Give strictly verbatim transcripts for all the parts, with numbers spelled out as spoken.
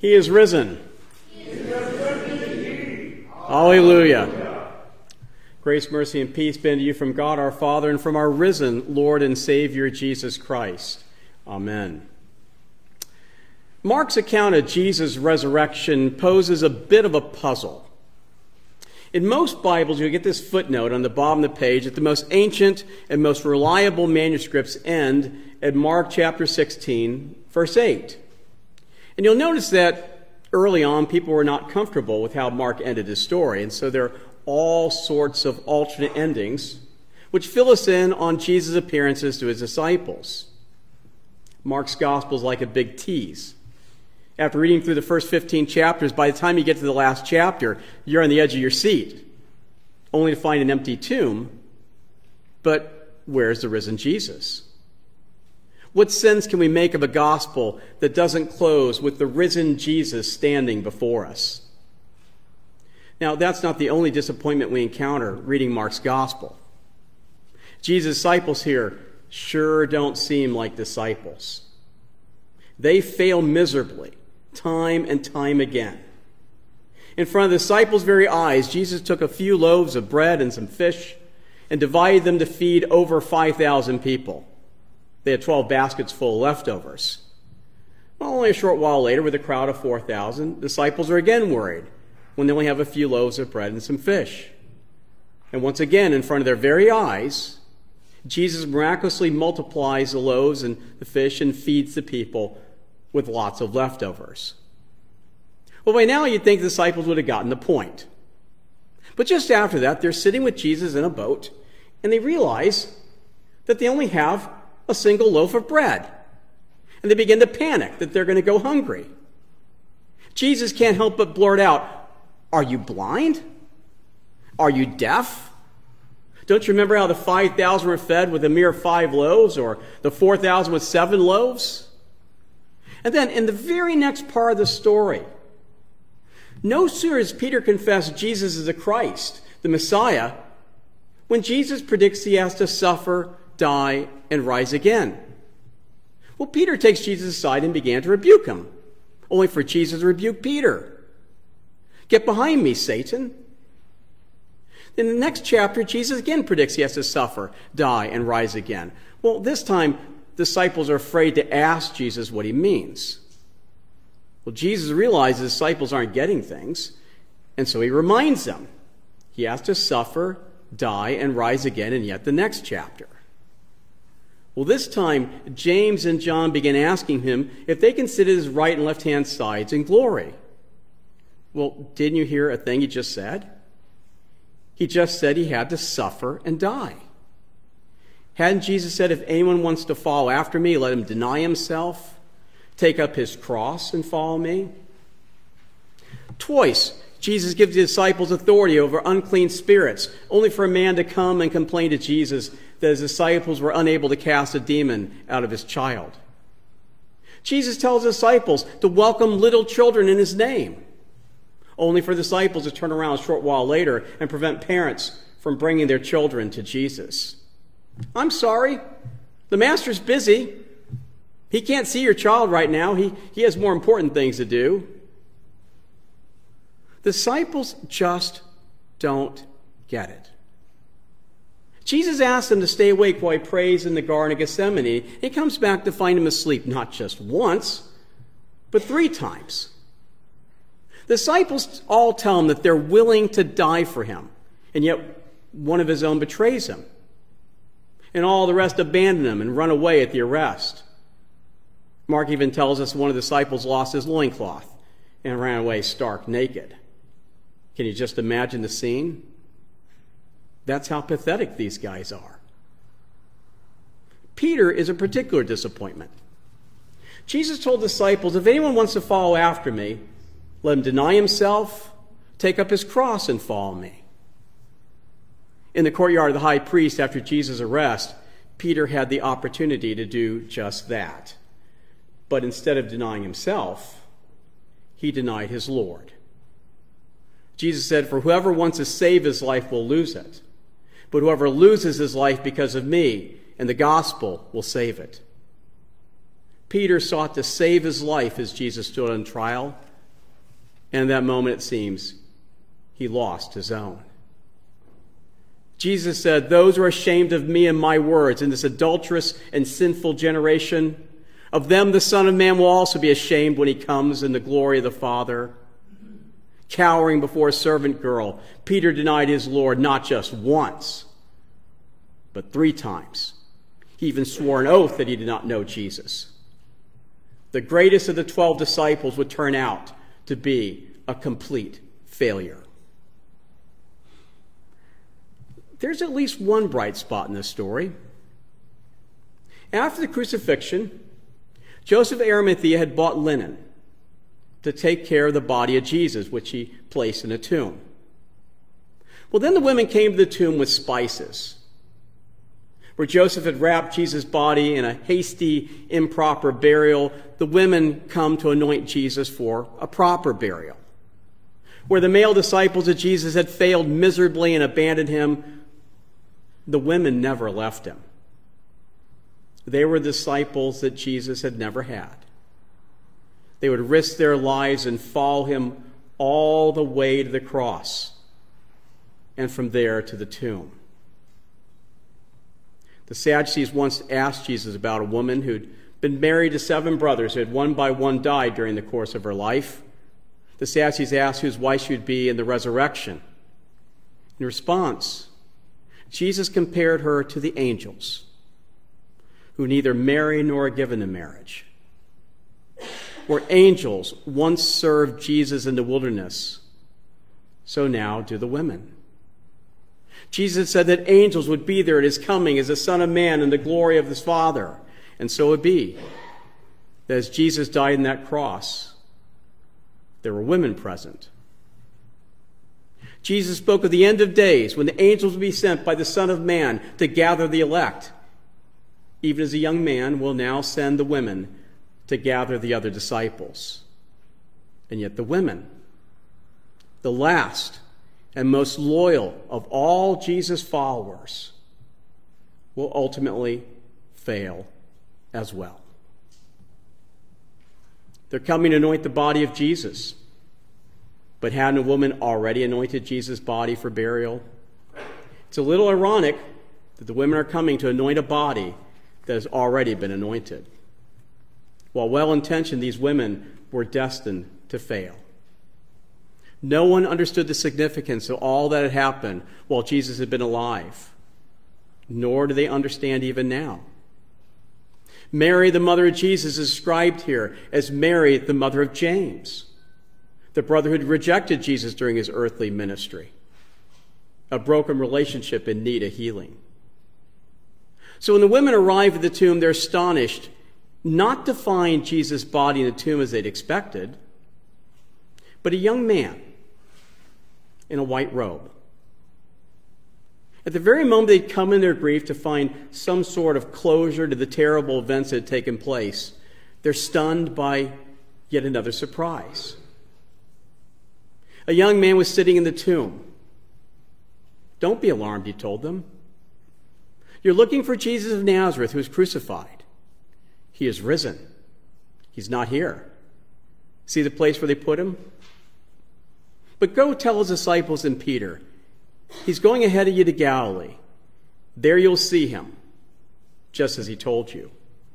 He is risen. He is risen. Hallelujah. Grace, mercy, and peace be unto you from God our Father and from our risen Lord and Savior Jesus Christ. Amen. Mark's account of Jesus' resurrection poses a bit of a puzzle. In most Bibles, you'll get this footnote on the bottom of the page that the most ancient and most reliable manuscripts end at Mark chapter sixteen, verse eight. And you'll notice that early on, people were not comfortable with how Mark ended his story, and so there are all sorts of alternate endings which fill us in on Jesus' appearances to his disciples. Mark's gospel is like a big tease. After reading through the first fifteen chapters, by the time you get to the last chapter, you're on the edge of your seat, only to find an empty tomb. But where's the risen Jesus? What sense can we make of a gospel that doesn't close with the risen Jesus standing before us? Now, that's not the only disappointment we encounter reading Mark's gospel. Jesus' disciples here sure don't seem like disciples. They fail miserably, time and time again. In front of the disciples' very eyes, Jesus took a few loaves of bread and some fish and divided them to feed over five thousand people. They had twelve baskets full of leftovers. Well, only a short while later, with a crowd of four thousand, disciples are again worried when they only have a few loaves of bread and some fish. And once again, in front of their very eyes, Jesus miraculously multiplies the loaves and the fish and feeds the people with lots of leftovers. Well, by now you'd think the disciples would have gotten the point. But just after that, they're sitting with Jesus in a boat, and they realize that they only have a single loaf of bread. And they begin to panic that they're going to go hungry. Jesus can't help but blurt out, "Are you blind? Are you deaf? Don't you remember how the five thousand were fed with a mere five loaves, or the four thousand with seven loaves?" And then in the very next part of the story, no sooner has Peter confessed Jesus is the Christ, the Messiah, when Jesus predicts he has to suffer, die, and rise again. Well, Peter takes Jesus aside and began to rebuke him, only for Jesus to rebuke Peter. "Get behind me, Satan." In the next chapter, Jesus again predicts he has to suffer, die, and rise again. Well, this time, disciples are afraid to ask Jesus what he means. Well, Jesus realizes the disciples aren't getting things, and so he reminds them. He has to suffer, die, and rise again in yet the next chapter. Well, this time, James and John begin asking him if they can sit at his right and left-hand sides in glory. Well, didn't you hear a thing he just said? He just said he had to suffer and die. Hadn't Jesus said, if anyone wants to follow after me, let him deny himself, take up his cross, and follow me? Twice, Jesus gives the disciples authority over unclean spirits, only for a man to come and complain to Jesus that his disciples were unable to cast a demon out of his child. Jesus tells his disciples to welcome little children in his name, only for disciples to turn around a short while later and prevent parents from bringing their children to Jesus. "I'm sorry, the master's busy. He can't see your child right now. He, he has more important things to do." Disciples just don't get it. Jesus asks them to stay awake while he prays in the Garden of Gethsemane. He comes back to find him asleep, not just once, but three times. The disciples all tell him that they're willing to die for him, and yet one of his own betrays him. And all the rest abandon him and run away at the arrest. Mark even tells us one of the disciples lost his loincloth and ran away stark naked. Can you just imagine the scene? That's how pathetic these guys are. Peter is a particular disappointment. Jesus told disciples, if anyone wants to follow after me, let him deny himself, take up his cross, and follow me. In the courtyard of the high priest after Jesus' arrest, Peter had the opportunity to do just that. But instead of denying himself, he denied his Lord. Jesus said, "For whoever wants to save his life will lose it. But whoever loses his life because of me and the gospel will save it." Peter sought to save his life as Jesus stood on trial, And in that moment, it seems, he lost his own. Jesus said, "Those who are ashamed of me and my words in this adulterous and sinful generation, of them the Son of Man will also be ashamed when he comes in the glory of the Father." Cowering before a servant girl, Peter denied his Lord not just once, but three times. He even swore an oath that he did not know Jesus. The greatest of the twelve disciples would turn out to be a complete failure. There's at least one bright spot in this story. After the crucifixion, Joseph of Arimathea had bought linen to take care of the body of Jesus, which he placed in a tomb. Well, then the women came to the tomb with spices. Where Joseph had wrapped Jesus' body in a hasty, improper burial, the women come to anoint Jesus for a proper burial. Where the male disciples of Jesus had failed miserably and abandoned him, the women never left him. They were disciples that Jesus had never had. They would risk their lives and follow him all the way to the cross, and from there to the tomb. The Sadducees once asked Jesus about a woman who'd been married to seven brothers who had one by one died during the course of her life. The Sadducees asked whose wife she would be in the resurrection. In response, Jesus compared her to the angels, who neither marry nor are given in marriage. Where angels once served Jesus in the wilderness, so now do the women. Jesus said that angels would be there at his coming as the Son of Man in the glory of his Father. And so it would be that as Jesus died on that cross, there were women present. Jesus spoke of the end of days when the angels would be sent by the Son of Man to gather the elect. Even as a young man will now send the women to gather the other disciples. And yet the women, the last and most loyal of all Jesus' followers, will ultimately fail as well. They're coming to anoint the body of Jesus. But hadn't a woman already anointed Jesus' body for burial? It's a little ironic that the women are coming to anoint a body that has already been anointed. While well-intentioned, these women were destined to fail. No one understood the significance of all that had happened while Jesus had been alive, nor do they understand even now. Mary, the mother of Jesus, is described here as Mary, the mother of James, the brother who had rejected Jesus during his earthly ministry, a broken relationship in need of healing. So when the women arrive at the tomb, they're astonished not to find Jesus' body in the tomb as they'd expected, but a young man in a white robe. At the very moment they'd come in their grief to find some sort of closure to the terrible events that had taken place, they're stunned by yet another surprise. A young man was sitting in the tomb. "Don't be alarmed," he told them. "You're looking for Jesus of Nazareth who was crucified. He is risen. He's not here. See the place where they put him? But go tell his disciples and Peter, he's going ahead of you to Galilee. There you'll see him, just as he told you."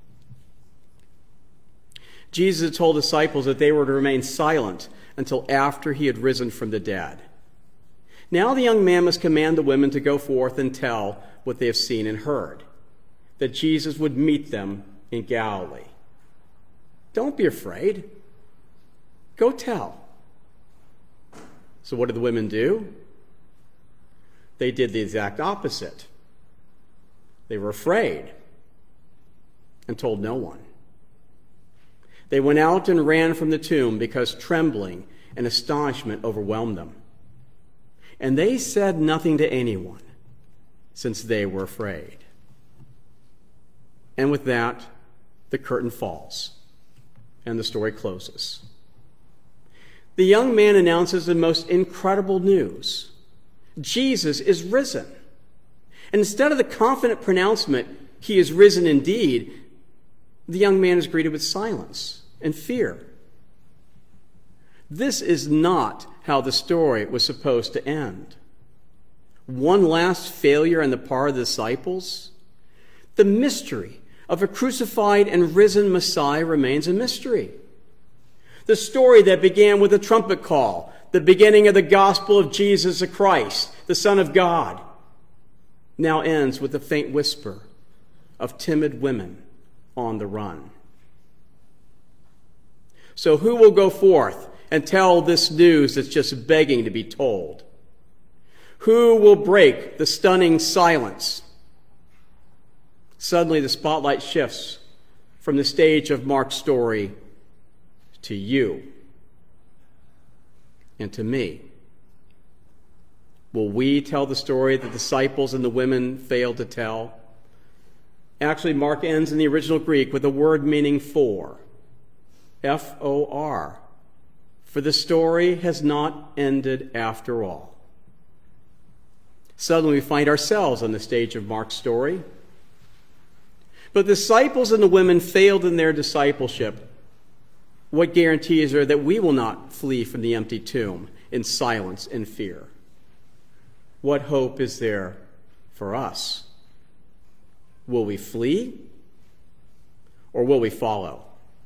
Jesus had told disciples that they were to remain silent until after he had risen from the dead. Now the young man must command the women to go forth and tell what they have seen and heard, that Jesus would meet them in Galilee. Don't be afraid. Go tell. So what did the women do? They did the exact opposite. They were afraid and told no one. They went out and ran from the tomb because trembling and astonishment overwhelmed them. And they said nothing to anyone, since they were afraid. And with that, the curtain falls, and the story closes. The young man announces the most incredible news. Jesus is risen. And instead of the confident pronouncement, "He is risen indeed," the young man is greeted with silence and fear. This is not how the story was supposed to end. One last failure on the part of the disciples? The mystery of a crucified and risen Messiah remains a mystery. The story that began with a trumpet call, the beginning of the gospel of Jesus the Christ, the Son of God, now ends with a faint whisper of timid women on the run. So who will go forth and tell this news that's just begging to be told? Who will break the stunning silence? Suddenly the spotlight shifts from the stage of Mark's story to you and to me. Will we tell the story the disciples and the women failed to tell? Actually, Mark ends in the original Greek with a word meaning for. F O R. For the story has not ended after all. Suddenly we find ourselves on the stage of Mark's story. But the disciples and the women failed in their discipleship. What guarantee is there that we will not flee from the empty tomb in silence and fear? What hope is there for us? Will we flee or will we follow?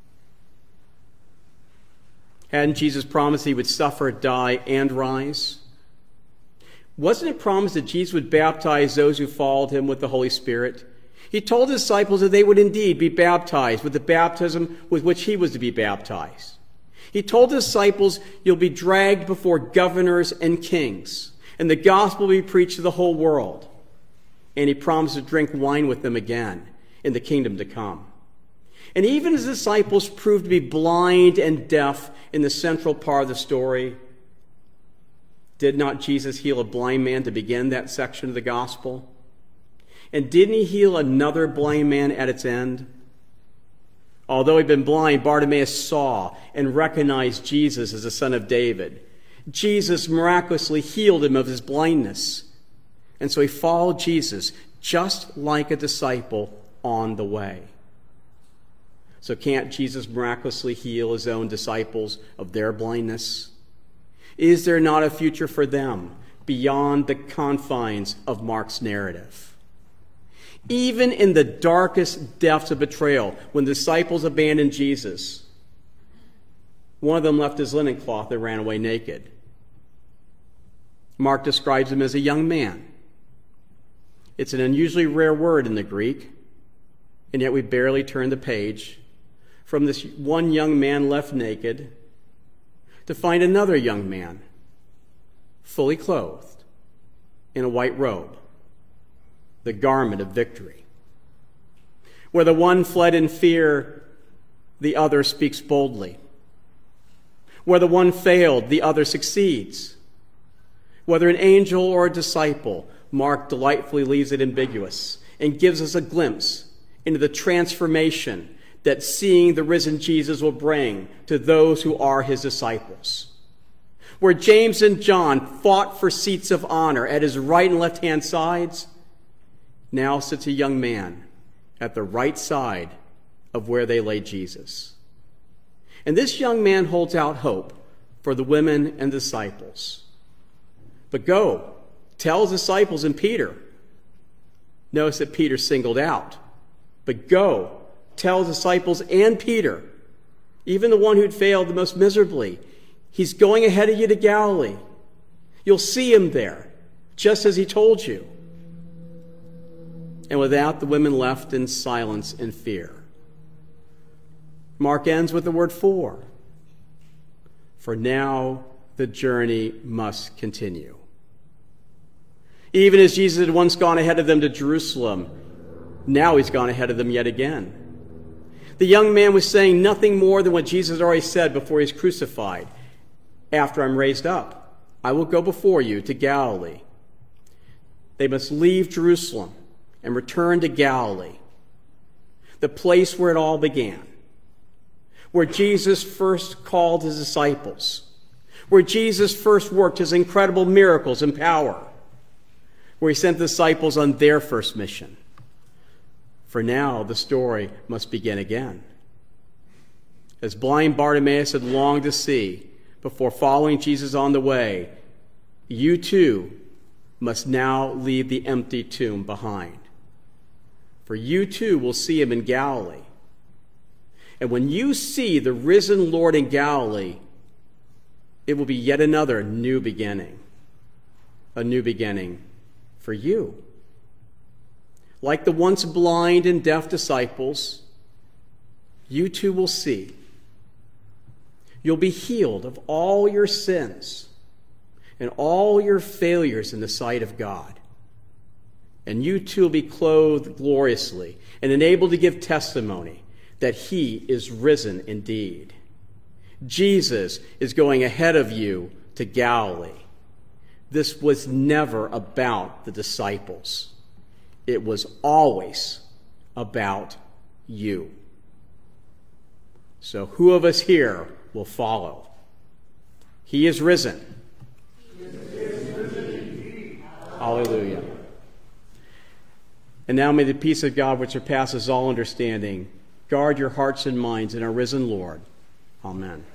Hadn't Jesus promised he would suffer, die, and rise? Wasn't it promised that Jesus would baptize those who followed him with the Holy Spirit? He told his disciples that they would indeed be baptized with the baptism with which he was to be baptized. He told the disciples, you'll be dragged before governors and kings, and the gospel will be preached to the whole world. And he promised to drink wine with them again in the kingdom to come. And even as the disciples proved to be blind and deaf in the central part of the story, did not Jesus heal a blind man to begin that section of the gospel? And didn't he heal another blind man at its end? Although he'd been blind, Bartimaeus saw and recognized Jesus as the Son of David. Jesus miraculously healed him of his blindness. And so he followed Jesus just like a disciple on the way. So can't Jesus miraculously heal his own disciples of their blindness? Is there not a future for them beyond the confines of Mark's narrative? Even in the darkest depths of betrayal, when the disciples abandoned Jesus, one of them left his linen cloth and ran away naked. Mark describes him as a young man. It's an unusually rare word in the Greek, and yet we barely turn the page from this one young man left naked to find another young man fully clothed in a white robe, the garment of victory. Where the one fled in fear, the other speaks boldly. Where the one failed, the other succeeds. Whether an angel or a disciple, Mark delightfully leaves it ambiguous and gives us a glimpse into the transformation that seeing the risen Jesus will bring to those who are his disciples. Where James and John fought for seats of honor at his right and left-hand sides, now sits a young man at the right side of where they laid Jesus. And this young man holds out hope for the women and disciples. But go, tell his disciples and Peter. Notice that Peter's singled out. But go, tell his disciples and Peter, even the one who'd failed the most miserably, he's going ahead of you to Galilee. You'll see him there, just as he told you. And with that, the women left in silence and fear. Mark ends with the word for. For now, the journey must continue. Even as Jesus had once gone ahead of them to Jerusalem, now he's gone ahead of them yet again. The young man was saying nothing more than what Jesus already said before he's crucified. After I'm raised up, I will go before you to Galilee. They must leave Jerusalem and return to Galilee, the place where it all began, where Jesus first called his disciples, where Jesus first worked his incredible miracles and power, where he sent the disciples on their first mission. For now, the story must begin again. As blind Bartimaeus had longed to see, before following Jesus on the way, you too must now leave the empty tomb behind. For you too will see him in Galilee. And when you see the risen Lord in Galilee, it will be yet another new beginning. A new beginning for you. Like the once blind and deaf disciples, you too will see. You'll be healed of all your sins and all your failures in the sight of God. And you too will be clothed gloriously and enabled to give testimony that he is risen indeed. Jesus is going ahead of you to Galilee. This was never about the disciples. It was always about you. So who of us here will follow? He is risen. He is risen indeed. Hallelujah. And now may the peace of God, which surpasses all understanding, guard your hearts and minds in our risen Lord. Amen.